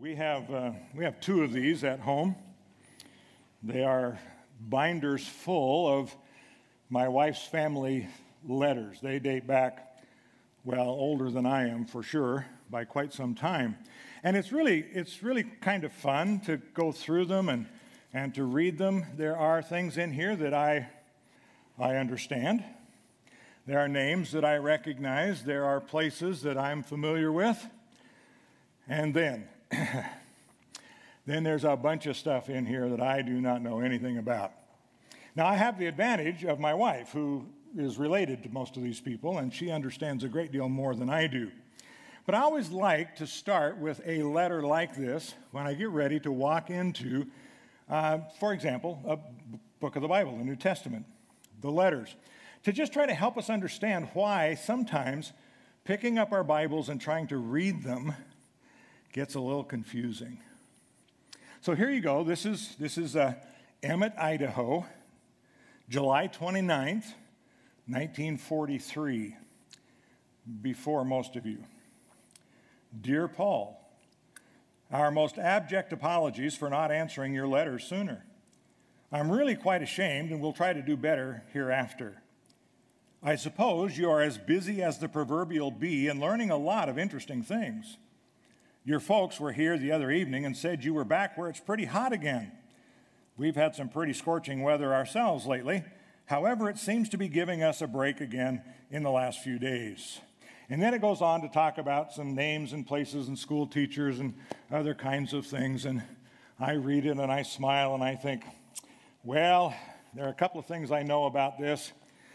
We have two of these at home. They are binders full of my wife's family letters. They date back, well, older than I am for sure, by quite some time. And it's really kind of fun to go through them and to read them. There are things in here that I understand. There are names that I recognize. There are places that I'm familiar with. And then there's a bunch of stuff in here that I do not know anything about. Now, I have the advantage of my wife, who is related to most of these people, and she understands a great deal more than I do. But I always like to start with a letter like this when I get ready to walk into, for example, a book of the Bible, the New Testament, the letters, to just try to help us understand why sometimes picking up our Bibles and trying to read them gets a little confusing. So here you go. This is Emmett, Idaho, July 29th, 1943, before most of you. Dear Paul, our most abject apologies for not answering your letters sooner. I'm really quite ashamed and will try to do better hereafter. I suppose you are as busy as the proverbial bee and learning a lot of interesting things. Your folks were here the other evening and said you were back where it's pretty hot again. We've had some pretty scorching weather ourselves lately. However, it seems to be giving us a break again in the last few days. And then it goes on to talk about some names and places and school teachers and other kinds of things. And I read it and I smile and I think, well, there are a couple of things I know about this.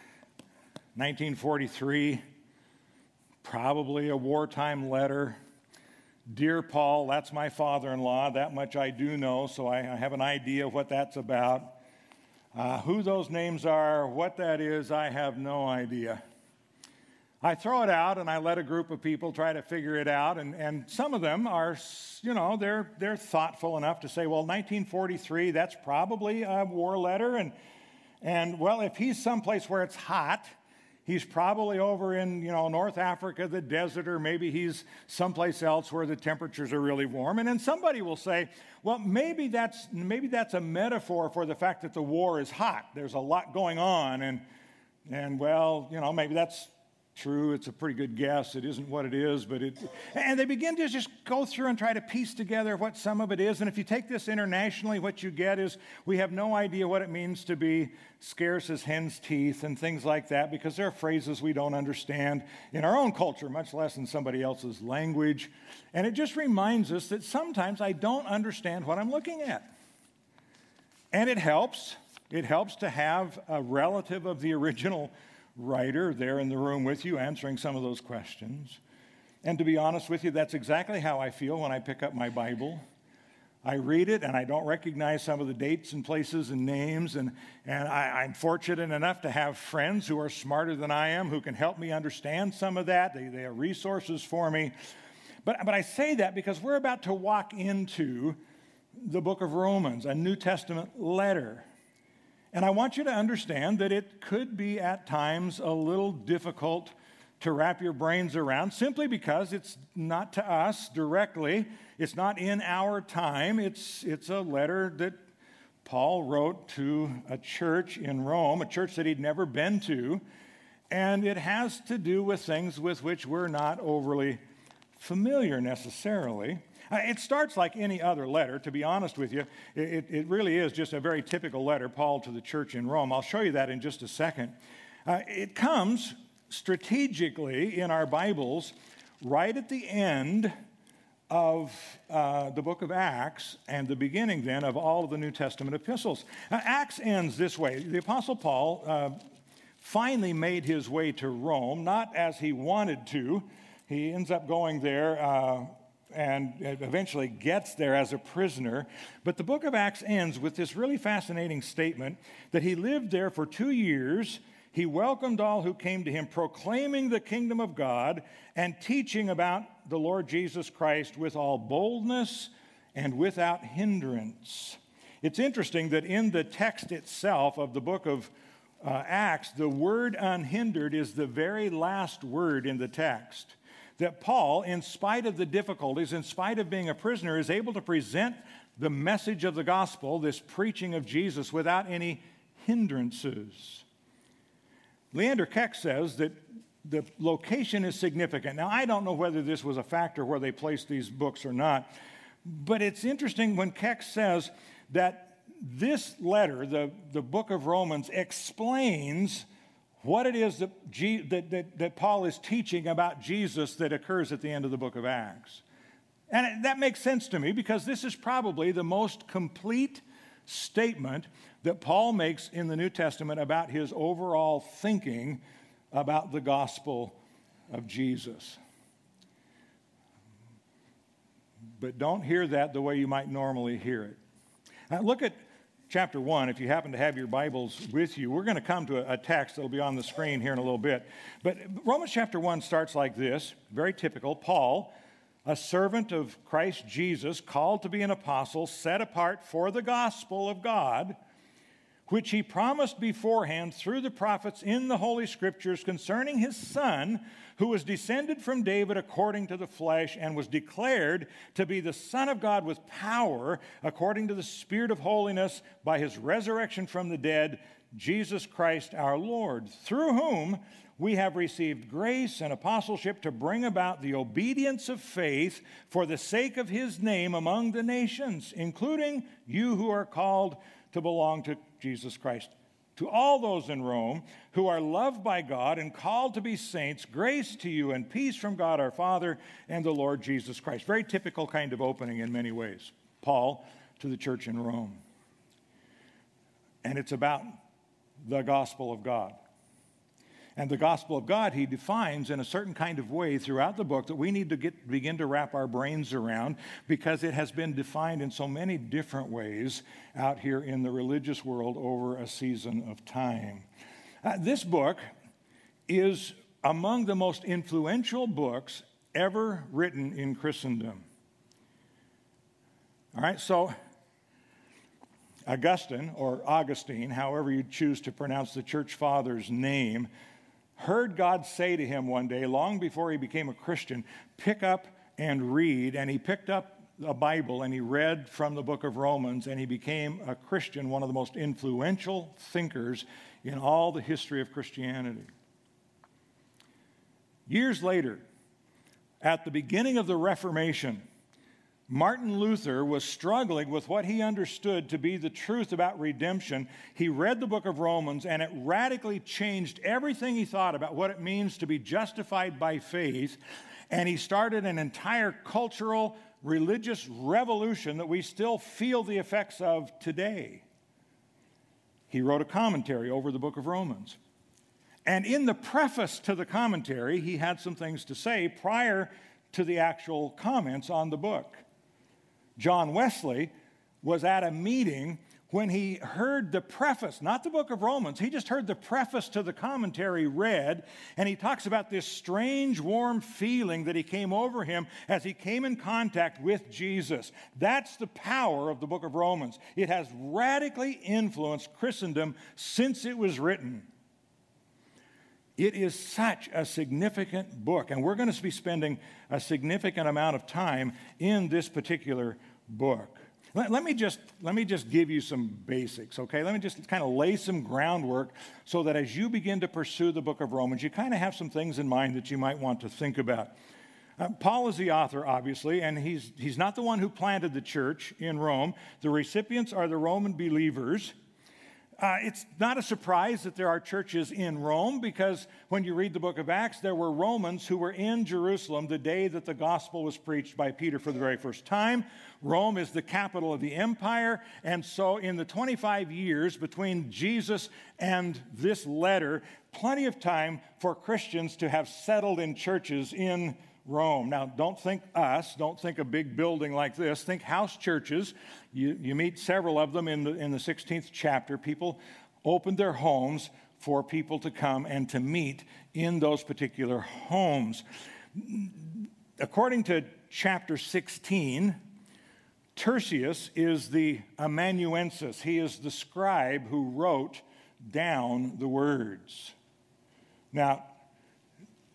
1943, probably a wartime letter. Dear Paul, that's my father-in-law. That much I do know, so I have an idea of what that's about. Who those names are, what that is, I have no idea. I throw it out and I let a group of people try to figure it out, and some of them are, they're thoughtful enough to say, well, 1943, that's probably a war letter, and well, if he's someplace where it's hot, he's probably over in, North Africa, the desert, or maybe he's someplace else where the temperatures are really warm. And then somebody will say, well, maybe that's a metaphor for the fact that the war is hot. There's a lot going on, and well, maybe that's true. It's a pretty good guess. It isn't what it is, and they begin to just go through and try to piece together what some of it is. And if you take this internationally, what you get is we have no idea what it means to be scarce as hen's teeth and things like that, because there are phrases we don't understand in our own culture, much less in somebody else's language. And it just reminds us that sometimes I don't understand what I'm looking at. And it helps. It helps to have a relative of the original writer there in the room with you answering some of those questions. And to be honest with you, that's exactly how I feel when I pick up my Bible. I read it and I don't recognize some of the dates and places and names, and I'm fortunate enough to have friends who are smarter than I am who can help me understand some of that. They are resources for me. But I say that because we're about to walk into the book of Romans, a New Testament letter. And I want you to understand that it could be at times a little difficult to wrap your brains around, simply because it's not to us directly. It's not in our time. It's a letter that Paul wrote to a church in Rome, a church that he'd never been to. And it has to do with things with which we're not overly familiar necessarily. It starts like any other letter, to be honest with you. It really is just a very typical letter, Paul to the church in Rome. I'll show you that in just a second. It comes strategically in our Bibles right at the end of the book of Acts and the beginning then of all of the New Testament epistles. Acts ends this way. The Apostle Paul finally made his way to Rome, not as he wanted to. He ends up going there and eventually gets there as a prisoner. But the book of Acts ends with this really fascinating statement that he lived there for 2 years. He welcomed all who came to him, proclaiming the kingdom of God and teaching about the Lord Jesus Christ with all boldness and without hindrance. It's interesting that in the text itself of the book of Acts, the word unhindered is the very last word in the text. that Paul, in spite of the difficulties, in spite of being a prisoner, is able to present the message of the gospel, this preaching of Jesus, without any hindrances. Leander Keck says that the location is significant. Now, I don't know whether this was a factor where they placed these books or not, but it's interesting when Keck says that this letter, the book of Romans, explains what it is that Paul is teaching about Jesus that occurs at the end of the book of Acts. And that makes sense to me because this is probably the most complete statement that Paul makes in the New Testament about his overall thinking about the gospel of Jesus. But don't hear that the way you might normally hear it. Now look at chapter 1, if you happen to have your Bibles with you. We're going to come to a text that will be on the screen here in a little bit. But Romans chapter 1 starts like this, very typical. Paul, a servant of Christ Jesus, called to be an apostle, set apart for the gospel of God, which he promised beforehand through the prophets in the Holy Scriptures concerning his Son, who was descended from David according to the flesh and was declared to be the Son of God with power according to the Spirit of holiness by his resurrection from the dead, Jesus Christ our Lord, through whom we have received grace and apostleship to bring about the obedience of faith for the sake of his name among the nations, including you who are called to belong to Jesus Christ. To all those in Rome who are loved by God and called to be saints, grace to you and peace from God our Father and the Lord Jesus Christ. Very typical kind of opening in many ways. Paul to the church in Rome. And it's about the gospel of God. And the gospel of God he defines in a certain kind of way throughout the book that we need to begin to wrap our brains around because it has been defined in so many different ways out here in the religious world over a season of time. This book is among the most influential books ever written in Christendom. All right, so Augustine, however you choose to pronounce the church father's name, heard God say to him one day, long before he became a Christian, pick up and read. And he picked up a Bible and he read from the book of Romans and he became a Christian, one of the most influential thinkers in all the history of Christianity. Years later, at the beginning of the Reformation, Martin Luther was struggling with what he understood to be the truth about redemption. He read the book of Romans, and it radically changed everything he thought about what it means to be justified by faith, and he started an entire cultural, religious revolution that we still feel the effects of today. He wrote a commentary over the book of Romans. And in the preface to the commentary, he had some things to say prior to the actual comments on the book. John Wesley was at a meeting when he heard the preface, not the book of Romans, he just heard the preface to the commentary read, and he talks about this strange, warm feeling that he came over him as he came in contact with Jesus. That's the power of the book of Romans. It has radically influenced Christendom since it was written. It is such a significant book, and we're going to be spending a significant amount of time in this particular book. Let me just give you some basics, okay? Let me just kind of lay some groundwork so that as you begin to pursue the book of Romans, you kind of have some things in mind that you might want to think about. Paul is the author, obviously, and he's not the one who planted the church in Rome. The recipients are the Roman believers. It's not a surprise that there are churches in Rome because when you read the book of Acts, there were Romans who were in Jerusalem the day that the gospel was preached by Peter for the very first time. Rome is the capital of the empire, and so in the 25 years between Jesus and this letter, plenty of time for Christians to have settled in churches in Rome. Now, don't think a big building like this. Think house churches. You meet several of them in the 16th chapter. People opened their homes for people to come and to meet in those particular homes. According to chapter 16, Tertius is the amanuensis. He is the scribe who wrote down the words. Now,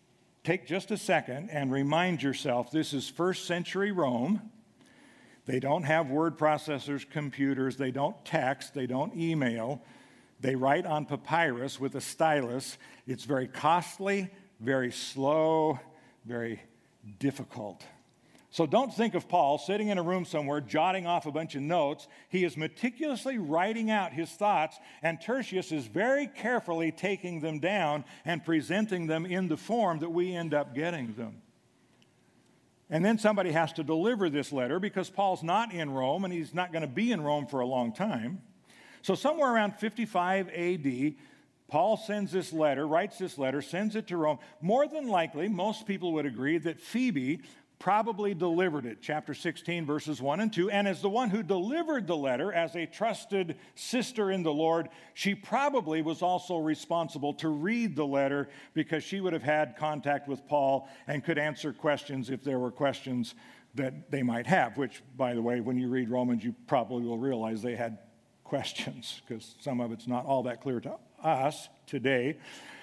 take just a second and remind yourself this is first century Rome. They don't have word processors, computers. They don't text. They don't email. They write on papyrus with a stylus. It's very costly, very slow, very difficult. So don't think of Paul sitting in a room somewhere jotting off a bunch of notes. He is meticulously writing out his thoughts, and Tertius is very carefully taking them down and presenting them in the form that we end up getting them. And then somebody has to deliver this letter because Paul's not in Rome, and he's not going to be in Rome for a long time. So somewhere around 55 AD, Paul sends this letter, writes this letter, sends it to Rome. More than likely, most people would agree that Phoebe probably delivered it, chapter 16, verses 1 and 2. And as the one who delivered the letter, as a trusted sister in the Lord, she probably was also responsible to read the letter because she would have had contact with Paul and could answer questions if there were questions that they might have, which, by the way, when you read Romans, you probably will realize they had questions because some of it's not all that clear to us today.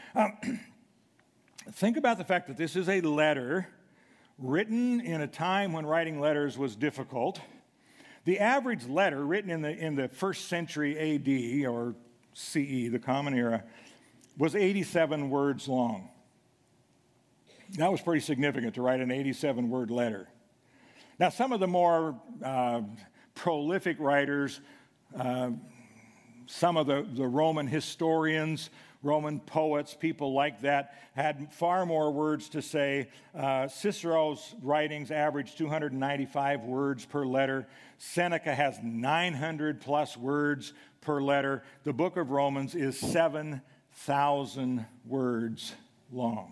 Think about the fact that this is a letter written in a time when writing letters was difficult. The average letter written in the first century AD or CE, the Common Era, was 87 words long. That was pretty significant to write an 87-word letter. Now, some of the more prolific writers, some of the Roman historians, Roman poets, people like that, had far more words to say. Cicero's writings average 295 words per letter. Seneca has 900 plus words per letter. The book of Romans is 7,000 words long.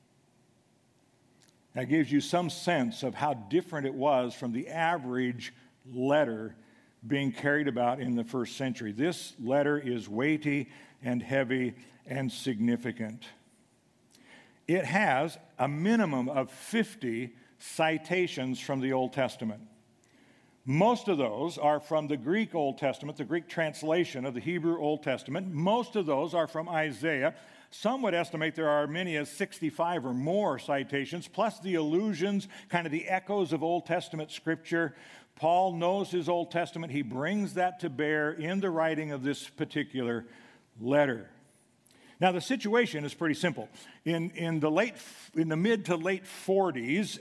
That gives you some sense of how different it was from the average letter being carried about in the first century. This letter is weighty and heavy and significant. It has a minimum of 50 citations from the Old Testament. Most of those are from the Greek Old Testament, the Greek translation of the Hebrew Old Testament. Most of those are from Isaiah. Some would estimate there are as many as 65 or more citations, plus the allusions, kind of the echoes of Old Testament scripture. Paul knows his Old Testament. He brings that to bear in the writing of this particular letter. Now, the situation is pretty simple. In the mid to late 40s,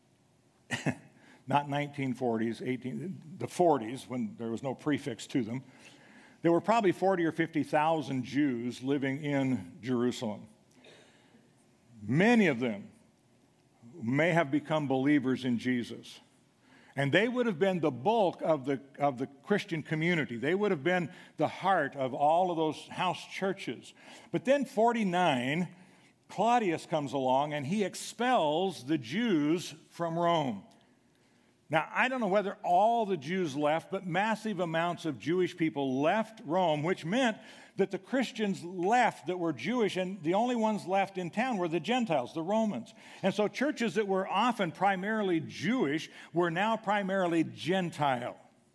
not 1940s, the 40s, when there was no prefix to them, there were probably 40 or 50,000 Jews living in Jerusalem. Many of them may have become believers in Jesus. And they would have been the bulk of the Christian community. They would have been the heart of all of those house churches. But then 49, Claudius comes along and he expels the Jews from Rome. Now, I don't know whether all the Jews left, but massive amounts of Jewish people left Rome, which meant that the Christians left that were Jewish, and the only ones left in town were the Gentiles, the Romans. And so churches that were often primarily Jewish were now primarily Gentile.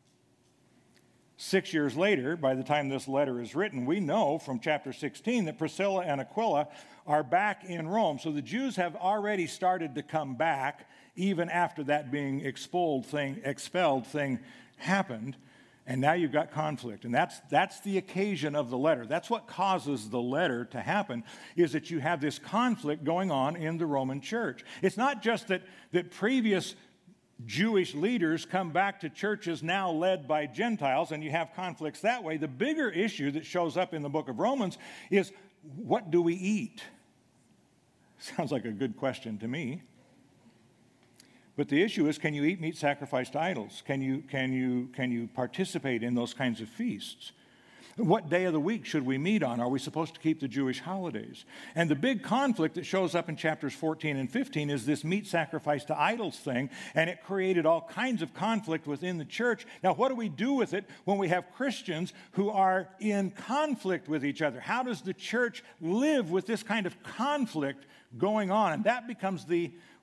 6 years later, by the time this letter is written, we know from chapter 16 that Priscilla and Aquila are back in Rome. So the Jews have already started to come back, even after that being expelled thing happened. And now you've got conflict. And that's the occasion of the letter. That's what causes the letter to happen, is that you have this conflict going on in the Roman church. It's not just that previous Jewish leaders come back to churches now led by Gentiles and you have conflicts that way. The bigger issue that shows up in the book of Romans is, what do we eat? Sounds like a good question to me. But the issue is, can you eat meat sacrificed to idols? Can you participate in those kinds of feasts? What day of the week should we meet on? Are we supposed to keep the Jewish holidays? And the big conflict that shows up in chapters 14 and 15 is this meat sacrifice to idols thing, and it created all kinds of conflict within the church. Now, what do we do with it when we have Christians who are in conflict with each other? How does the church live with this kind of conflict going on? And that becomes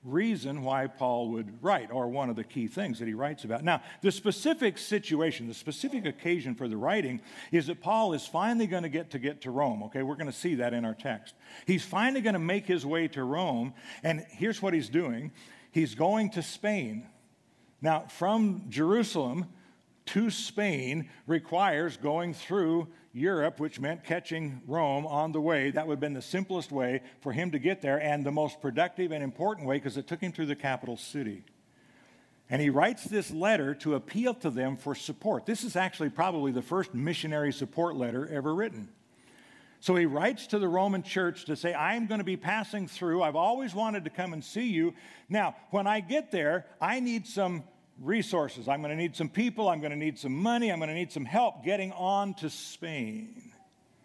reason why Paul would write, or one of the key things that he writes about. Now, the specific situation, the specific occasion for the writing is that Paul is finally going to get to Rome. Okay, we're going to see that in our text. He's finally going to make his way to Rome, and here's what he's doing. He's going to Spain. Now, from Jerusalem to Spain requires going through Europe, which meant catching Rome on the way. That would have been the simplest way for him to get there, and the most productive and important way, because it took him through the capital city. And he writes this letter to appeal to them for support. This is actually probably the first missionary support letter ever written. So he writes to the Roman church to say, I'm going to be passing through. I've always wanted to come and see you. Now, when I get there, I need some resources. I'm going to need some people. I'm going to need some money. I'm going to need some help getting on to Spain.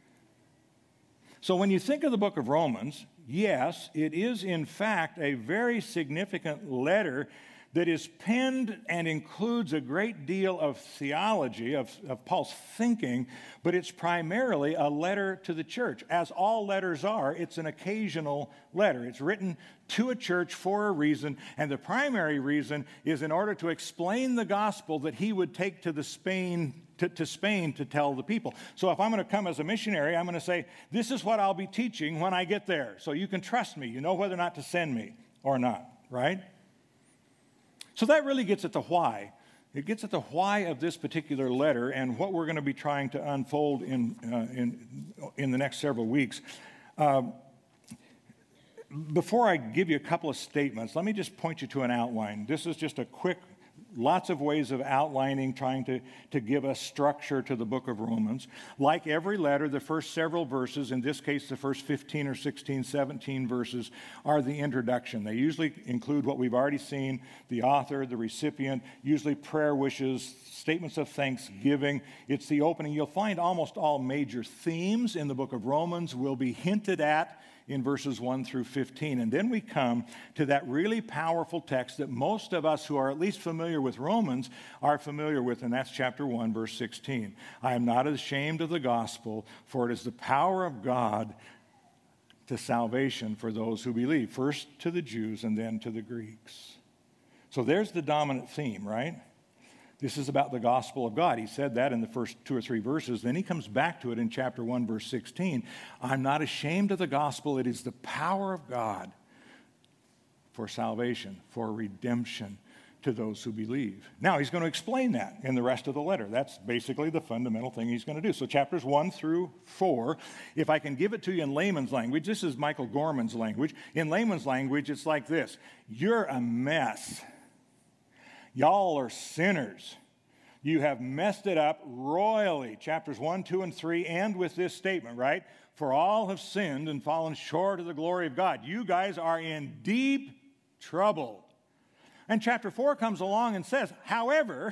So when you think of the book of Romans, yes, it is in fact a very significant letter that is penned and includes a great deal of theology, of Paul's thinking, but it's primarily a letter to the church. As all letters are, it's an occasional letter. It's written to a church for a reason, and the primary reason is in order to explain the gospel that he would take to Spain to tell the people. So if I'm going to come as a missionary, I'm going to say, this is what I'll be teaching when I get there, so you can trust me. You know whether or not to send me or not, right? So that really gets at the why. It gets at the why of this particular letter and what we're going to be trying to unfold in the next several weeks. Before I give you a couple of statements, let me just point you to an outline. This is just a quick, lots of ways of outlining, trying to give us structure to the book of Romans. Like every letter, the first several verses, in this case the first 15 or 16, 17 verses, are the introduction. They usually include what we've already seen, the author, the recipient, usually prayer wishes, statements of thanksgiving. It's the opening. You'll find almost all major themes in the book of Romans will be hinted at in verses 1 through 15. And then we come to that really powerful text that most of us who are at least familiar with Romans are familiar with, and that's chapter 1, verse 16. I am not ashamed of the gospel, for it is the power of God to salvation for those who believe, first to the Jews and then to the Greeks. So there's the dominant theme, right? This is about the gospel of God. He said that in the first 2 or 3 verses. Then he comes back to it in chapter 1, verse 16. I'm not ashamed of the gospel. It is the power of God for salvation, for redemption to those who believe. Now, he's going to explain that in the rest of the letter. That's basically the fundamental thing he's going to do. So chapters 1 through 4, if I can give it to you in layman's language, this is Michael Gorman's language. In layman's language, it's like this. You're a mess. Y'all are sinners. You have messed it up royally. Chapters 1, 2, and 3 end with this statement, right? For all have sinned and fallen short of the glory of God. You guys are in deep trouble. And chapter 4 comes along and says, however,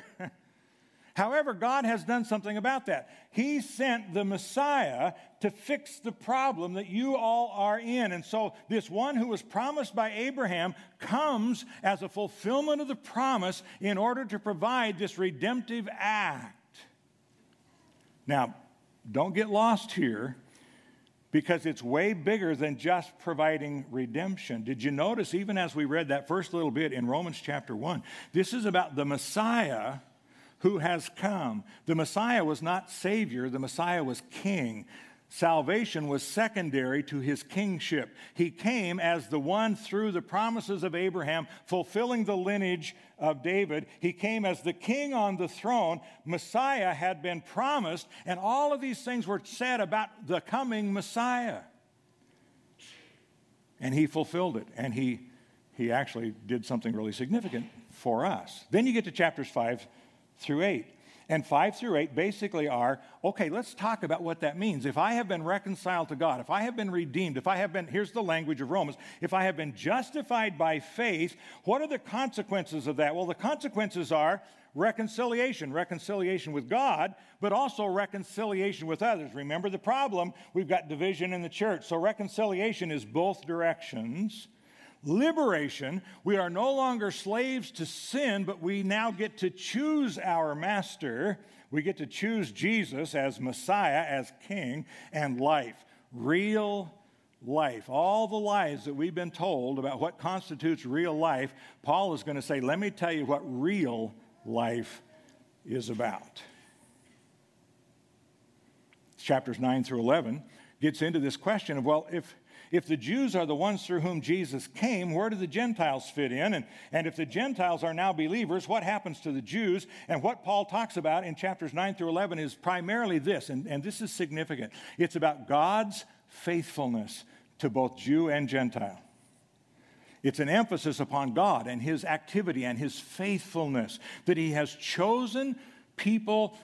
God has done something about that. He sent the Messiah to fix the problem that you all are in. And so this one who was promised by Abraham comes as a fulfillment of the promise in order to provide this redemptive act. Now, don't get lost here, because it's way bigger than just providing redemption. Did you notice, even as we read that first little bit in Romans chapter 1, this is about the Messiah who has come. The Messiah was not Savior, the Messiah was King. Salvation was secondary to his kingship. He came as the one through the promises of Abraham, fulfilling the lineage of David. He came as the king on the throne. Messiah had been promised, and all of these things were said about the coming Messiah. And he fulfilled it, and he actually did something really significant for us. Then you get to chapters 5 through 8. And 5 through 8 basically are, okay, let's talk about what that means. If I have been reconciled to God, if I have been redeemed, if I have been, here's the language of Romans, if I have been justified by faith, what are the consequences of that? Well, the consequences are reconciliation with God, but also reconciliation with others. Remember the problem, we've got division in the church. So reconciliation is both directions. Liberation, we are no longer slaves to sin, but we now get to choose our master. We get to choose Jesus as Messiah, as King, and life. Real life. All the lies that we've been told about what constitutes real life, Paul is going to say, let me tell you what real life is about. Chapters 9 through 11 gets into this question of, well, if the Jews are the ones through whom Jesus came, where do the Gentiles fit in? And if the Gentiles are now believers, what happens to the Jews? And what Paul talks about in chapters 9 through 11 is primarily this, and this is significant. It's about God's faithfulness to both Jew and Gentile. It's an emphasis upon God and his activity and his faithfulness, that he has chosen people,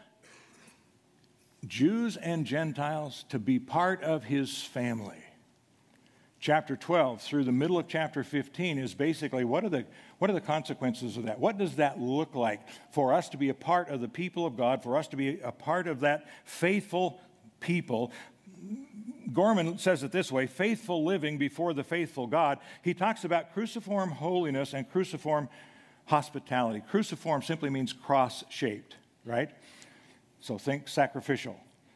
Jews and Gentiles, to be part of his family. Chapter 12 through the middle of chapter 15 is basically what are the consequences of that? What does that look like for us to be a part of the people of God, for us to be a part of that faithful people? Gorman says it this way, faithful living before the faithful God. He talks about cruciform holiness and cruciform hospitality. Cruciform simply means cross-shaped, right? So think sacrificial,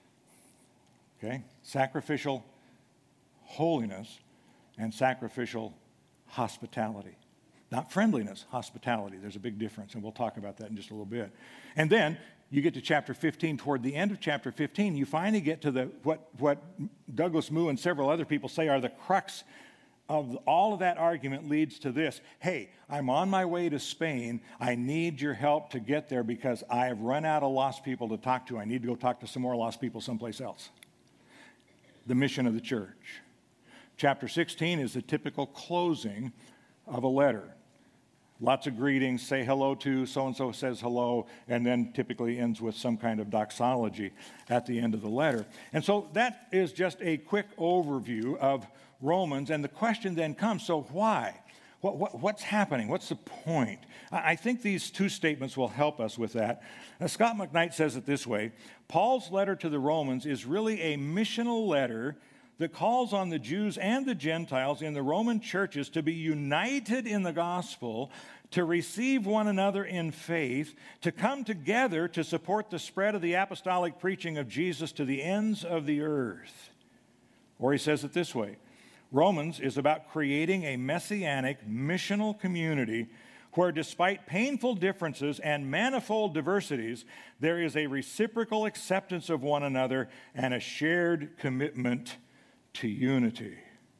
okay? Sacrificial holiness and sacrificial hospitality. Not friendliness, hospitality. There's a big difference, and we'll talk about that in just a little bit. And then you get to chapter 15. Toward the end of chapter 15, you finally get to what Douglas Moo and several other people say are the crux of all of that argument leads to this. Hey, I'm on my way to Spain. I need your help to get there because I have run out of lost people to talk to. I need to go talk to some more lost people someplace else. The mission of the church. Chapter 16 is the typical closing of a letter. Lots of greetings, say hello to, so-and-so says hello, and then typically ends with some kind of doxology at the end of the letter. And so that is just a quick overview of Romans, and the question then comes, so why? What's happening? What's the point? I think these two statements will help us with that. Now, Scott McKnight says it this way, Paul's letter to the Romans is really a missional letter that calls on the Jews and the Gentiles in the Roman churches to be united in the gospel, to receive one another in faith, to come together to support the spread of the apostolic preaching of Jesus to the ends of the earth. Or he says it this way, Romans is about creating a messianic missional community where despite painful differences and manifold diversities, there is a reciprocal acceptance of one another and a shared commitment to unity.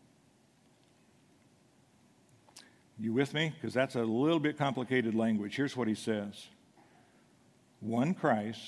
You with me? Because that's a little bit complicated language. Here's what he says. One Christ,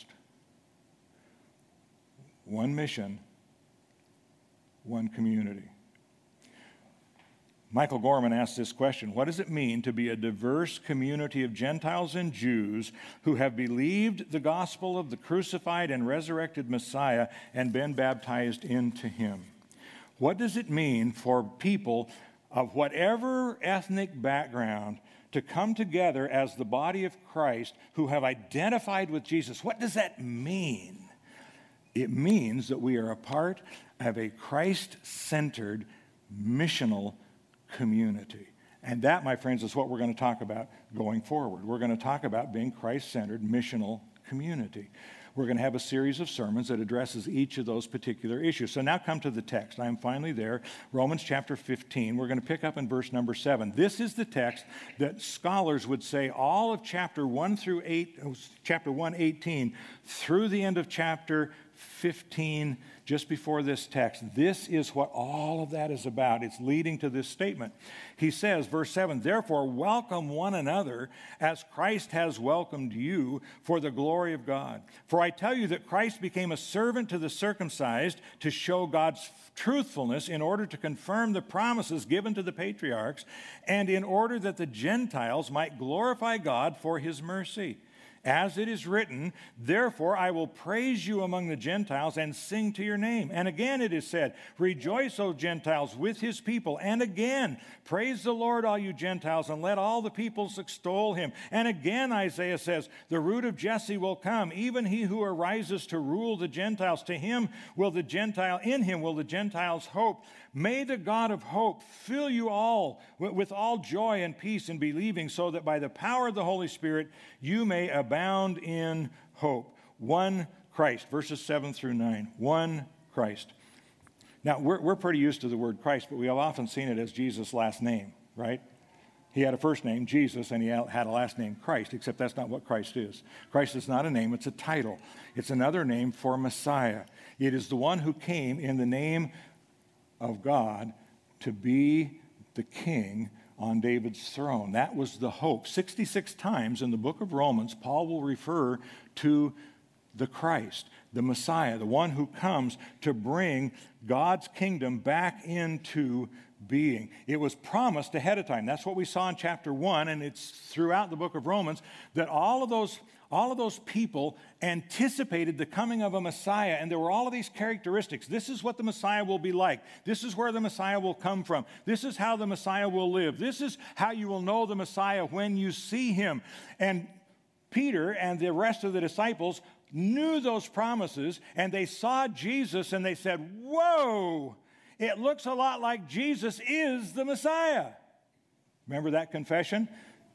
one mission, one community. Michael Gorman asked this question, what does it mean to be a diverse community of Gentiles and Jews who have believed the gospel of the crucified and resurrected Messiah and been baptized into him? What does it mean for people of whatever ethnic background to come together as the body of Christ who have identified with Jesus? What does that mean? It means that we are a part of a Christ-centered missional community. And that, my friends, is what we're going to talk about going forward. We're going to talk about being Christ-centered missional community. We're going to have a series of sermons that addresses each of those particular issues. So now come to the text. I'm finally there. Romans chapter 15. We're going to pick up in verse number 7. This is the text that scholars would say all of chapter 1:18 through the end of chapter 15, just before this text. This is what all of that is about. It's leading to this statement. He says, verse 7, therefore welcome one another as Christ has welcomed you for the glory of God. For I tell you that Christ became a servant to the circumcised to show God's truthfulness in order to confirm the promises given to the patriarchs and in order that the Gentiles might glorify God for his mercy. As it is written, therefore I will praise you among the Gentiles and sing to your name. And again it is said, rejoice, O Gentiles, with his people. And again, praise the Lord, all you Gentiles, and let all the peoples extol him. And again Isaiah says, the root of Jesse will come, even he who arises to rule the Gentiles. In him will the Gentiles hope. May the God of hope fill you all with all joy and peace in believing, so that by the power of the Holy Spirit you may abound in hope. One Christ, verses 7 through 9. One Christ. Now, we're pretty used to the word Christ, but we have often seen it as Jesus' last name, right? He had a first name, Jesus, and he had a last name, Christ, except that's not what Christ is. Christ is not a name, it's a title. It's another name for Messiah. It is the one who came in the name of God to be the king on David's throne. That was the hope. 66 times in the book of Romans, Paul will refer to the Christ, the Messiah, the one who comes to bring God's kingdom back into being. It was promised ahead of time. That's what we saw in chapter 1, and it's throughout the book of Romans that all of those people anticipated the coming of a Messiah, and there were all of these characteristics. This is what the Messiah will be like. This is where the Messiah will come from. This is how the Messiah will live. This is how you will know the Messiah when you see him. And Peter and the rest of the disciples knew those promises, and they saw Jesus, and they said, whoa, it looks a lot like Jesus is the Messiah. Remember that confession?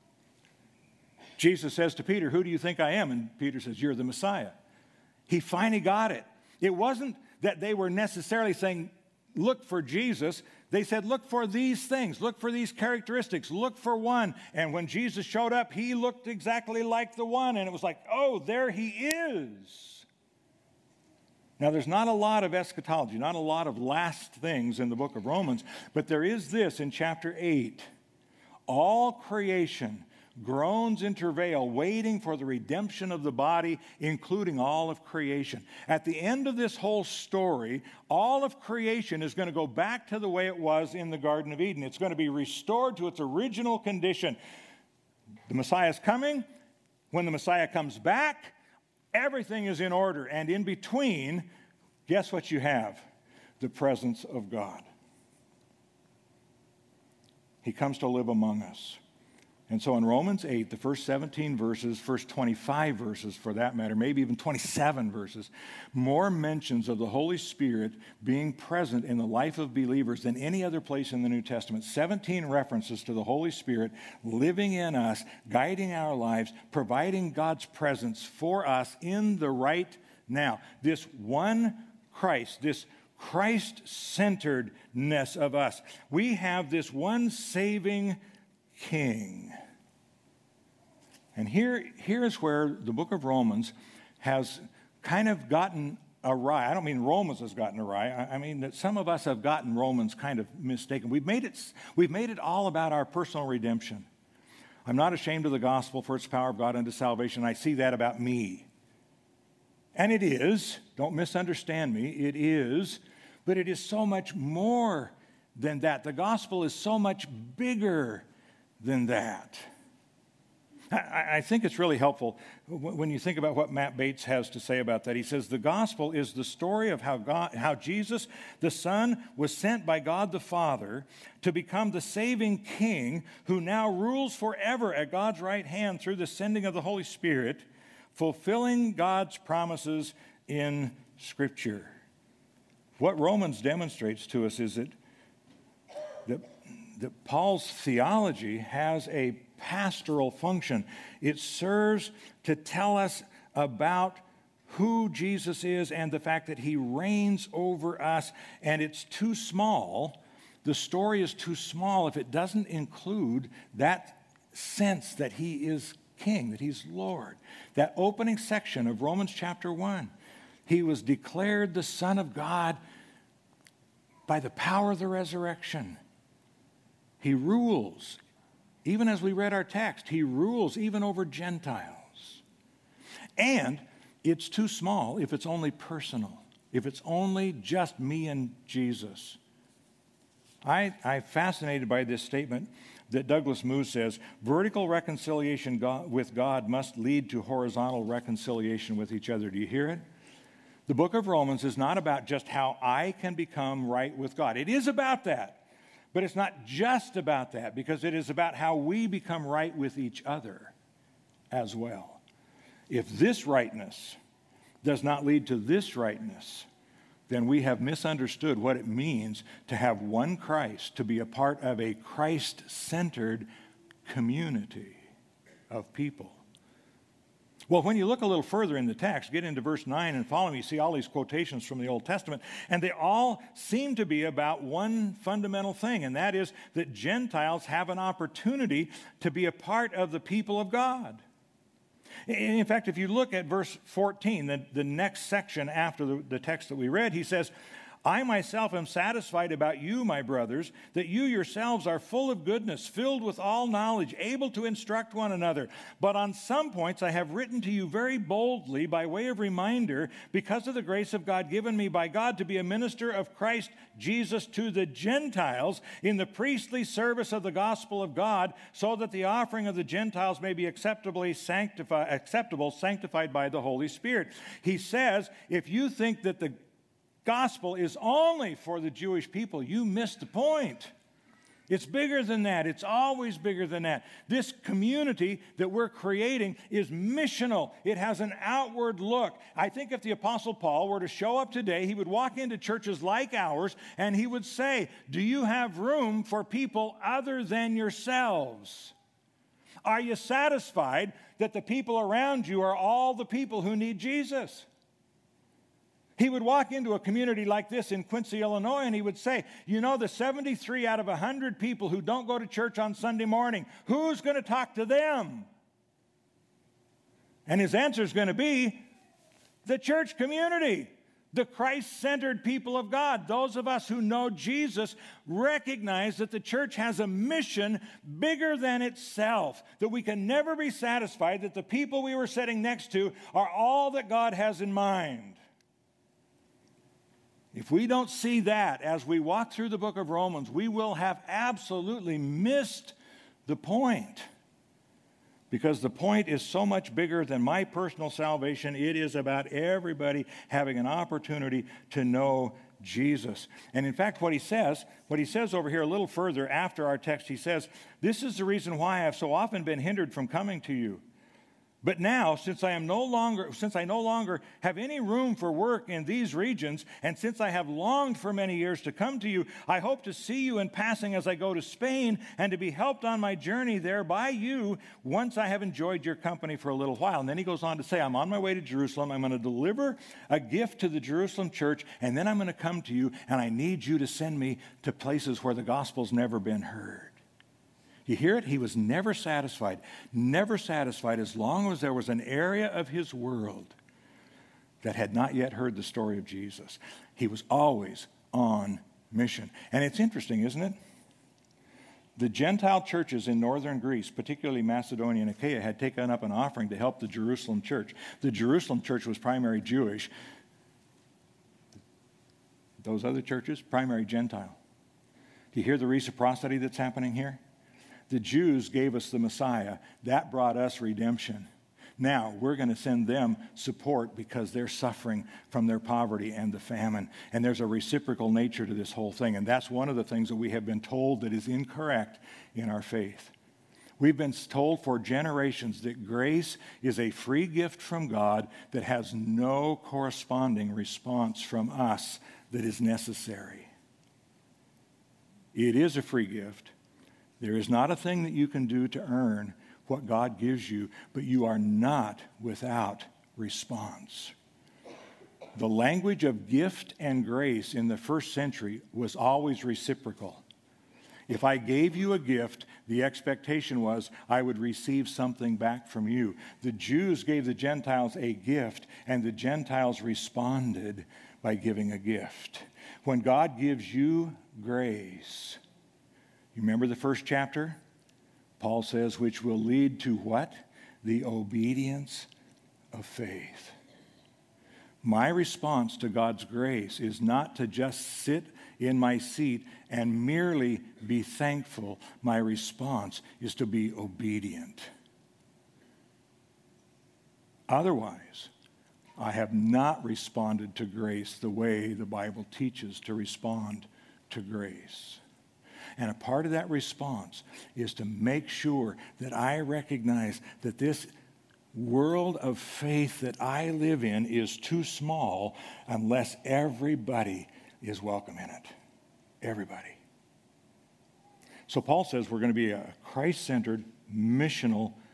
Jesus says to Peter, who do you think I am? And Peter says, you're the Messiah. He finally got it. It wasn't that they were necessarily saying, look for Jesus. They said, look for these things. Look for these characteristics. Look for one. And when Jesus showed up, he looked exactly like the one. And it was like, oh, there he is. Now, there's not a lot of eschatology, not a lot of last things in the book of Romans, but there is this in chapter 8. All creation groans in travail, waiting for the redemption of the body, including all of creation. At the end of this whole story, all of creation is going to go back to the way it was in the Garden of Eden. It's going to be restored to its original condition. The Messiah is coming. When the Messiah comes back, everything is in order. And in between, guess what you have? The presence of God. He comes to live among us. And so in Romans 8, the first 17 verses, first 25 verses for that matter, maybe even 27 verses, more mentions of the Holy Spirit being present in the life of believers than any other place in the New Testament. 17 references to the Holy Spirit living in us, guiding our lives, providing God's presence for us in the right now. This one Christ, this Christ-centeredness of us. We have this one saving King. And here is where the book of Romans has kind of gotten awry. I don't mean Romans has gotten awry. I mean that some of us have gotten Romans kind of mistaken. We've made it all about our personal redemption. I'm not ashamed of the gospel, for its power of God unto salvation. I see that about me. And it is. Don't misunderstand me. It is. But it is so much more than that. The gospel is so much bigger than that. I think it's really helpful when you think about what Matt Bates has to say about that. He says, the gospel is the story of how Jesus, the Son, was sent by God the Father to become the saving King who now rules forever at God's right hand through the sending of the Holy Spirit, fulfilling God's promises in Scripture. What Romans demonstrates to us is that Paul's theology has a pastoral function. It serves to tell us about who Jesus is and the fact that he reigns over us, and it's too small. The story is too small if it doesn't include that sense that he is King, that he's Lord. That opening section of Romans chapter 1, he was declared the Son of God by the power of the resurrection. He rules. Even as we read our text, he rules even over Gentiles. And it's too small if it's only personal, if it's only just me and Jesus. I'm fascinated by this statement that Douglas Moo says, vertical reconciliation with God must lead to horizontal reconciliation with each other. Do you hear it? The book of Romans is not about just how I can become right with God. It is about that. But it's not just about that, because it is about how we become right with each other as well. If this rightness does not lead to this rightness, then we have misunderstood what it means to have one Christ, to be a part of a Christ-centered community of people. Well, when you look a little further in the text, get into verse 9 and follow me, you see all these quotations from the Old Testament, and they all seem to be about one fundamental thing, and that is that Gentiles have an opportunity to be a part of the people of God. In fact, if you look at verse 14, the next section after the text that we read, he says, I myself am satisfied about you, my brothers, that you yourselves are full of goodness, filled with all knowledge, able to instruct one another. But on some points I have written to you very boldly by way of reminder, because of the grace of God given me by God to be a minister of Christ Jesus to the Gentiles in the priestly service of the gospel of God, so that the offering of the Gentiles may be acceptable, sanctified by the Holy Spirit. He says, if you think that the gospel is only for the Jewish people, you missed the point. It's bigger than that. It's always bigger than that. This community that we're creating is missional. It has an outward look. I think if the Apostle Paul were to show up today, he would walk into churches like ours and he would say, do you have room for people other than yourselves? Are you satisfied that the people around you are all the people who need Jesus? He would walk into a community like this in Quincy, Illinois, and he would say, you know, the 73 out of 100 people who don't go to church on Sunday morning, who's going to talk to them? And his answer is going to be the church community, the Christ-centered people of God. Those of us who know Jesus recognize that the church has a mission bigger than itself, that we can never be satisfied that the people we were sitting next to are all that God has in mind. If we don't see that as we walk through the book of Romans, we will have absolutely missed the point. Because the point is so much bigger than my personal salvation. It is about everybody having an opportunity to know Jesus. And in fact, what he says over here a little further after our text, he says, this is the reason why I have so often been hindered from coming to you. But now, since I no longer have any room for work in these regions, and since I have longed for many years to come to you, I hope to see you in passing as I go to Spain, and to be helped on my journey there by you once I have enjoyed your company for a little while. And then he goes on to say, I'm on my way to Jerusalem. I'm going to deliver a gift to the Jerusalem church, and then I'm going to come to you, and I need you to send me to places where the gospel's never been heard. You hear it? He was never satisfied as long as there was an area of his world that had not yet heard the story of Jesus. He was always on mission. And it's interesting, isn't it? The Gentile churches in northern Greece, particularly Macedonia and Achaia, had taken up an offering to help the Jerusalem church. The Jerusalem church was primarily Jewish. Those other churches, primary Gentile. Do you hear the reciprocity that's happening here? The Jews gave us the Messiah. That brought us redemption. Now, we're going to send them support because they're suffering from their poverty and the famine. And there's a reciprocal nature to this whole thing. And that's one of the things that we have been told that is incorrect in our faith. We've been told for generations that grace is a free gift from God that has no corresponding response from us that is necessary. It is a free gift. There is not a thing that you can do to earn what God gives you, but you are not without response. The language of gift and grace in the first century was always reciprocal. If I gave you a gift, the expectation was I would receive something back from you. The Jews gave the Gentiles a gift, and the Gentiles responded by giving a gift. When God gives you grace, you remember the first chapter? Paul says, which will lead to what? The obedience of faith. My response to God's grace is not to just sit in my seat and merely be thankful. My response is to be obedient. Otherwise, I have not responded to grace the way the Bible teaches to respond to grace. And a part of that response is to make sure that I recognize that this world of faith that I live in is too small unless everybody is welcome in it. Everybody. So Paul says we're going to be a Christ-centered, missional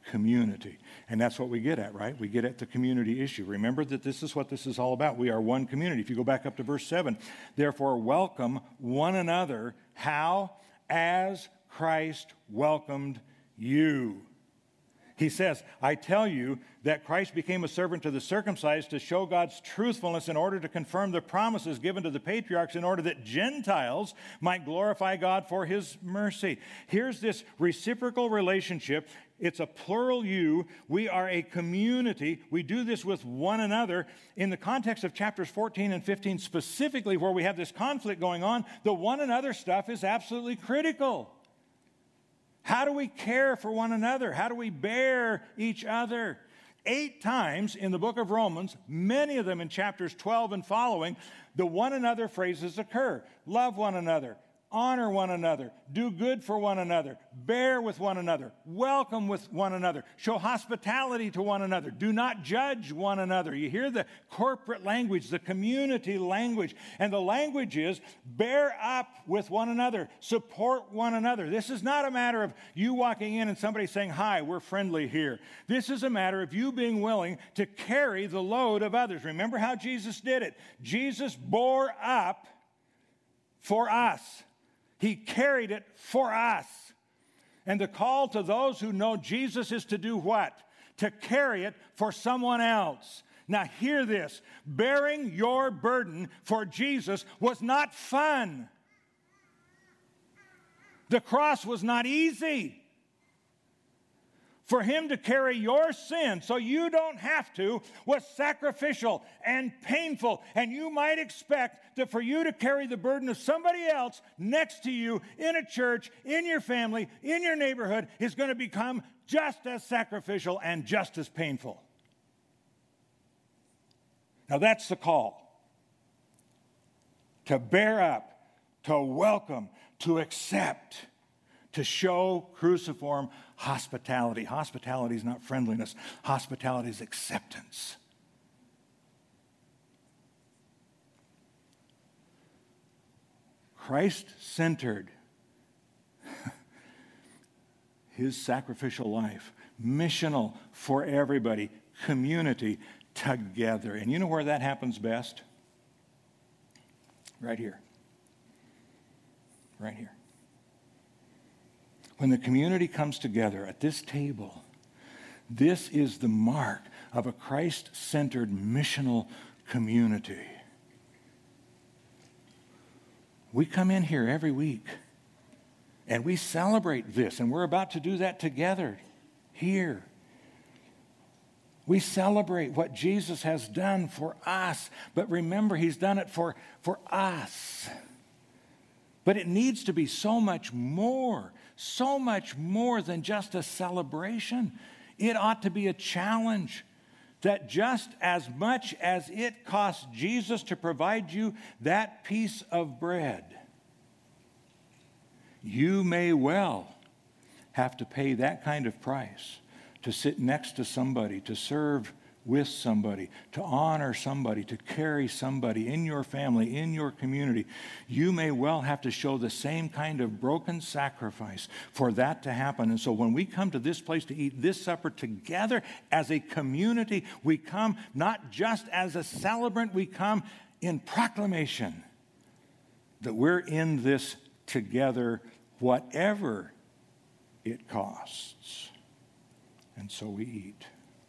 community. And that's what we get at, right? We get at the community issue. Remember that this is what this is all about. We are one community. If you go back up to verse 7, therefore welcome one another. How? As Christ welcomed you. He says, I tell you that Christ became a servant to the circumcised to show God's truthfulness in order to confirm the promises given to the patriarchs in order that Gentiles might glorify God for his mercy. Here's this reciprocal relationship. It's a plural you. We are a community. We do this with one another. In the context of chapters 14 and 15 specifically, where we have this conflict going on, the one another stuff is absolutely critical. How do we care for one another? How do we bear each other? 8 times in the book of Romans, many of them in chapters 12 and following, the one another phrases occur. Love one another. Honor one another. Do good for one another. Bear with one another. Welcome with one another. Show hospitality to one another. Do not judge one another. You hear the corporate language, the community language. And the language is bear up with one another. Support one another. This is not a matter of you walking in and somebody saying, hi, we're friendly here. This is a matter of you being willing to carry the load of others. Remember how Jesus did it. Jesus bore up for us. He carried it for us. And the call to those who know Jesus is to do what? To carry it for someone else. Now hear this. Bearing your burden for Jesus was not fun. The cross was not easy. For him to carry your sin so you don't have to was sacrificial and painful. And you might expect that for you to carry the burden of somebody else next to you in a church, in your family, in your neighborhood is going to become just as sacrificial and just as painful. Now that's the call. To bear up, to welcome, to accept, to show cruciform hospitality. Hospitality is not friendliness. Hospitality is acceptance. Christ-centered, his sacrificial life, missional for everybody, community together. And you know where that happens best? Right here. Right here. When the community comes together at this table, this is the mark of a Christ-centered missional community. We come in here every week and we celebrate this, and we're about to do that together here. We celebrate what Jesus has done for us, but remember, he's done it for us. But it needs to be so much more than just a celebration. It ought to be a challenge that just as much as it cost Jesus to provide you that piece of bread, you may well have to pay that kind of price to sit next to somebody, to serve with somebody, to honor somebody, to carry somebody in your family, in your community. You may well have to show the same kind of broken sacrifice for that to happen. And so when we come to this place to eat this supper together as a community, we come not just as a celebrant, we come in proclamation that we're in this together, whatever it costs. And so we eat.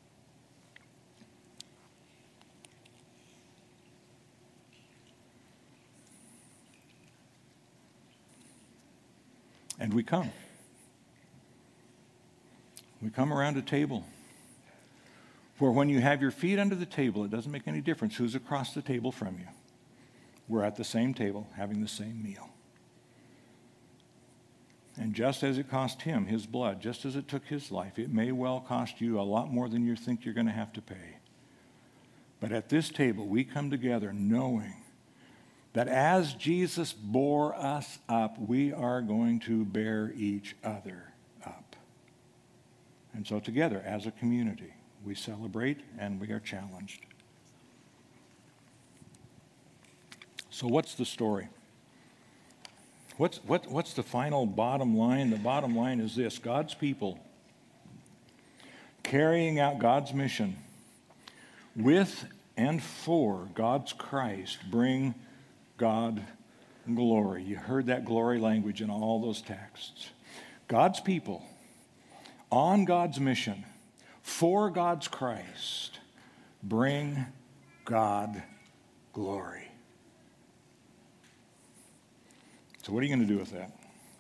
And we come. We come around a table where when you have your feet under the table, it doesn't make any difference who's across the table from you. We're at the same table having the same meal. And just as it cost him his blood, just as it took his life, it may well cost you a lot more than you think you're going to have to pay. But at this table, we come together knowing that as Jesus bore us up, we are going to bear each other up. And so together, as a community, we celebrate and we are challenged. So what's the story? What's the final bottom line? The bottom line is this: God's people carrying out God's mission with and for God's Christ, bring God glory. You heard that glory language in all those texts. God's people on God's mission for God's Christ, bring God glory. So what are you going to do with that?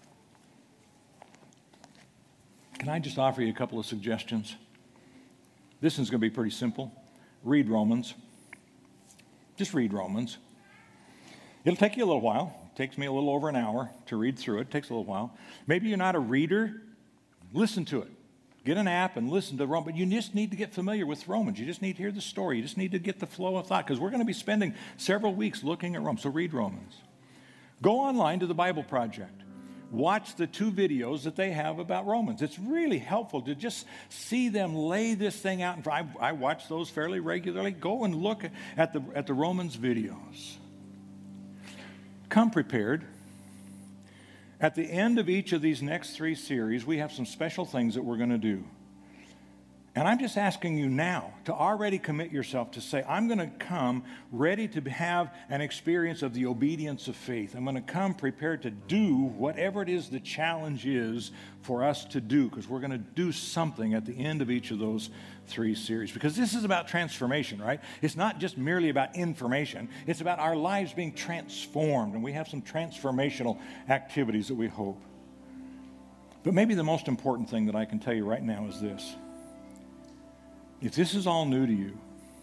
Can I just offer you a couple of suggestions? This one's going to be pretty simple. Read Romans. Just read Romans. It'll take you a little while. It takes me a little over an hour to read through it. It takes a little while. Maybe you're not a reader. Listen to it. Get an app and listen to Romans. But you just need to get familiar with Romans. You just need to hear the story. You just need to get the flow of thought, because we're going to be spending several weeks looking at Romans. So read Romans. Go online to the Bible Project. Watch the 2 videos that they have about Romans. It's really helpful to just see them lay this thing out. I watch those fairly regularly. Go and look at the Romans videos. Come prepared. At the end of each of these next 3 series, we have some special things that we're going to do. And I'm just asking you now to already commit yourself to say, I'm going to come ready to have an experience of the obedience of faith. I'm going to come prepared to do whatever it is the challenge is for us to do, because we're going to do something at the end of each of those 3 series. Because this is about transformation, right? It's not just merely about information. It's about our lives being transformed, and we have some transformational activities that we hope. But maybe the most important thing that I can tell you right now is this. If this is all new to you,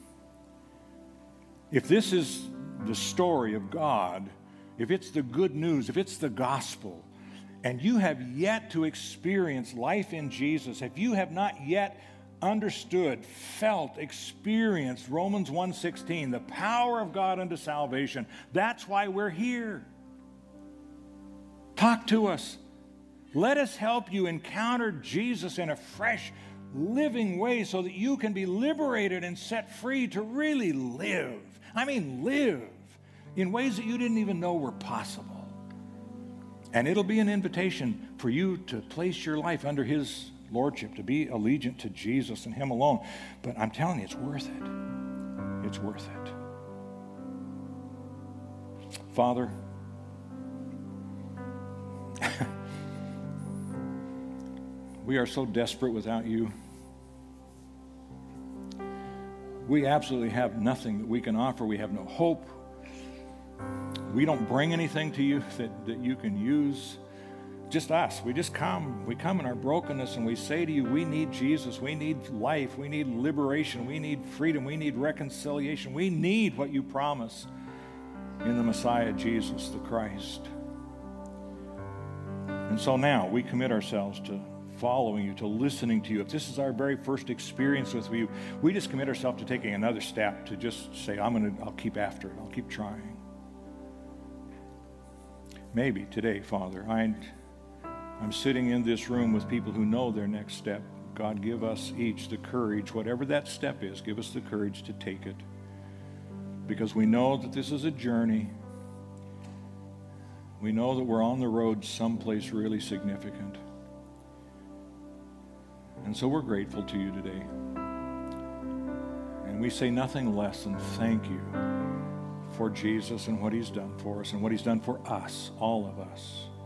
if this is the story of God, if it's the good news, if it's the gospel, and you have yet to experience life in Jesus, if you have not yet understood, felt, experienced Romans 1:16, the power of God unto salvation, that's why we're here. Talk to us. Let us help you encounter Jesus in a fresh, living way so that you can be liberated and set free to really live. I mean, live in ways that you didn't even know were possible. And it'll be an invitation for you to place your life under His lordship, to be allegiant to Jesus and Him alone. But I'm telling you, it's worth it. It's worth it. Father, we are so desperate without you. We absolutely have nothing that we can offer. We have no hope. We don't bring anything to you that you can use. Just us. We just come. We come in our brokenness and we say to you, we need Jesus. We need life. We need liberation. We need freedom. We need reconciliation. We need what you promise in the Messiah, Jesus the Christ. And so now we commit ourselves to following you, to listening to you. If this is our very first experience with you, we just commit ourselves to taking another step to just say, I'll keep after it. I'll keep trying. Maybe today, Father, I'm sitting in this room with people who know their next step. God, give us each the courage, whatever that step is, give us the courage to take it. Because we know that this is a journey. We know that we're on the road someplace really significant. And so we're grateful to you today. And we say nothing less than thank you for Jesus and what He's done for us and what He's done for us, all of us.